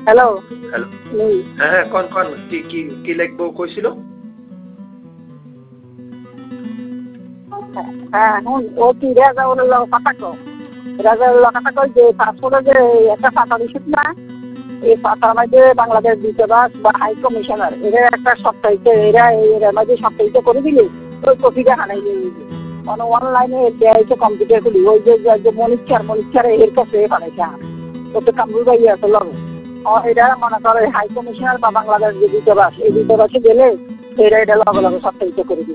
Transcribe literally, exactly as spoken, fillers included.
Hello. Hello. হুম। হ্যাঁ, হ্যাঁ, কন, কন। কি কি কি লিখবো কইছিল? হ্যাঁ, হুন ও কি রেজাউল হলো কথা কও। রেজাউল কথা কই যে পাসপোর্টে যে একটা পাতা দিছিস না? এই পাতার মধ্যে বাংলাদেশ দূতাবাস বা হাই কমিশনার এরা একটা সপ্তাহিত এরা এর মধ্যে সপ্তাহিত করে দিলে ওই কপিটা হারাই নিয়ে নিবি। মানে অনলাইনে দেয় কম্পিউটার খুলি ওই যে যে মনিচার মনিচার এর কাছে বানাইছে ও তো কামরুল ভাই আছে লগে ও এটা মনে করে হাই কমিশনার বা বাংলাদেশ যে দূতাবাস এই দূতাবাসে গেলে এরা এটা লগে লগে সপ্তাহিত করে দিবে।